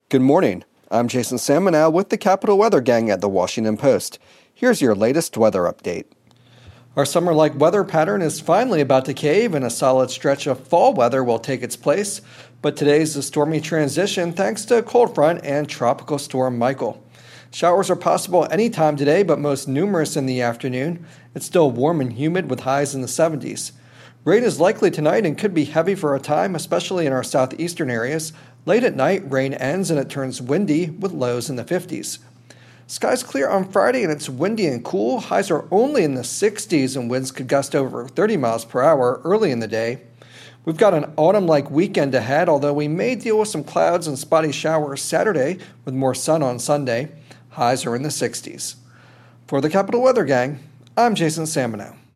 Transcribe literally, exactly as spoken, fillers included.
Good morning. I'm Jason Salmonow with the Capital Weather Gang at the Washington Post. Here's your latest weather update. Our summer-like weather pattern is finally about to cave and a solid stretch of fall weather will take its place, but today's a stormy transition thanks to a cold front and Tropical Storm Michael. Showers are possible anytime today, but most numerous in the afternoon. It's still warm and humid with highs in the seventies. Rain is likely tonight and could be heavy for a time, especially in our southeastern areas. Late at night, rain ends and it turns windy with lows in the fifties. Skies clear on Friday and it's windy and cool. Highs are only in the sixties and winds could gust over thirty miles per hour early in the day. We've got an autumn-like weekend ahead, although we may deal with some clouds and spotty showers Saturday with more sun on Sunday. Highs are in the sixties. For the Capital Weather Gang, I'm Jason Salmonow.